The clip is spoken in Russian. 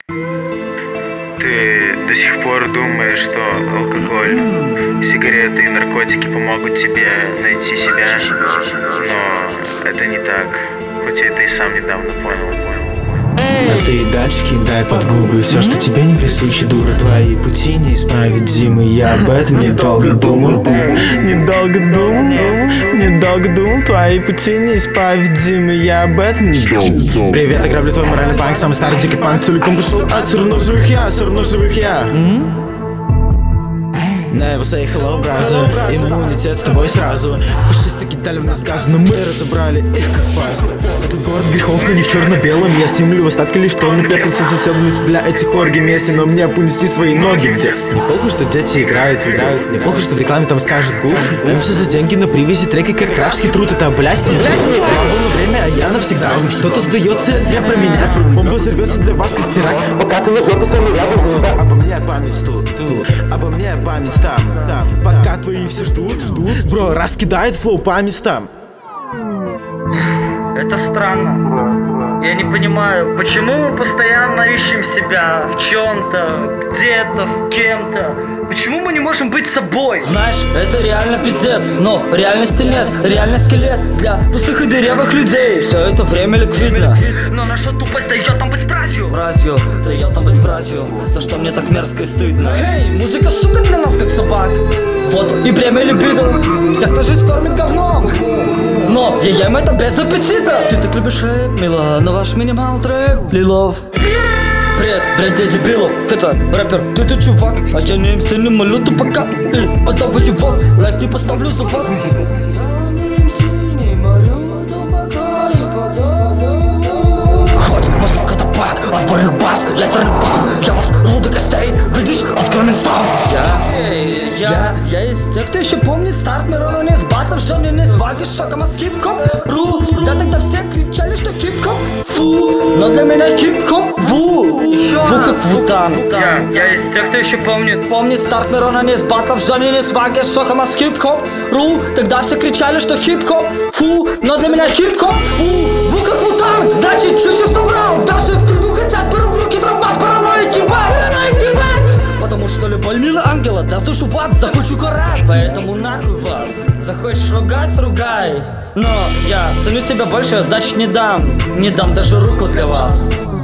Ты до сих пор думаешь, что алкоголь, сигареты и наркотики помогут тебе найти себя, но это не так, хоть это и сам недавно понял. А ты и дальше кидай под губы все, что тебе не присуще, дура. Твои пути не исправить зимы. Я об этом недолго думал. Недолго думал, твои пути не исправить зимы. Я об этом не думал. Привет, я граблю твой моральный банк. Самый старый дикий панк, целиком пошел от все равно живых я. Never say hello, brother. Иммунитет с тобой сразу. Фашисты кидали в нас газ, но мы разобрали их как пазлы. Этот город грехов, но не в черно-белом. Я снимлю в остатке лишь тонны пепла. Сеть для этих оргий месси, но мне понести свои ноги в детстве. Не похуй, что дети играют. Не похуй, что в рекламе там скажет гуф. Мы все за деньги на привязи, треки как рабский труд. Это блядь, я был на время, а я навсегда. Кто-то сдается, я про меня. Бомба взорвется для вас как теракт. Пока ты на жопу самый рядом звезда. Обо мне память тут. Обо мне память там. Пока твои все ждут. Бро, раскидает флоу по местам. Это странно. Я не понимаю, почему мы постоянно ищем себя в чем-то, где-то, с кем-то. Почему мы не можем быть собой? Знаешь, это реально пиздец, но реальности нет. Реально скелет для пустых и дырявых людей. Все это время ликвидно, но наша тупость дает нам быть братью. Братью, дает нам быть братью. За что мне так мерзко и стыдно. Эй, музыка, сука, для нас как собак. Вот и бремя либидо. Всех та жизнь кормит говном, но я ем это без аппетита. Ты так любишь рэп, мила, но ваш минимал трэп Лилов. Бред для дебилов, это рэпер, ты чувак. А я не МС, не молю пока. И подавай его, лайк не поставлю за вас. Хоть мозг это пак, отборный бас, ядерный бан. Я вас рву до костей, видишь, откровенный став. Я из тех, кто еще помнит старт Мирона не с батлом, что не сваги с шоком, а с хип-хоп. Да тогда все кричали, что хип-хоп фу, но для меня хип-хоп ву. Фу как вутан. Я из тех, кто еще Помнит старт Мирона не с батлом, что не сваги с шоком, а с хип-хоп. Тогда все кричали, что хип-хоп фу, но для меня хип-хоп ву как вутан. Значит, чуть-чуть соврал, даже в кругу хотят, беру в руки травмат, параноики, потому что любой милый ангела даст душу в ад за кучу карат. Поэтому нахуй вас. Захочешь ругать, ругай. Но я ценю себя больше, значит не дам даже руку для вас.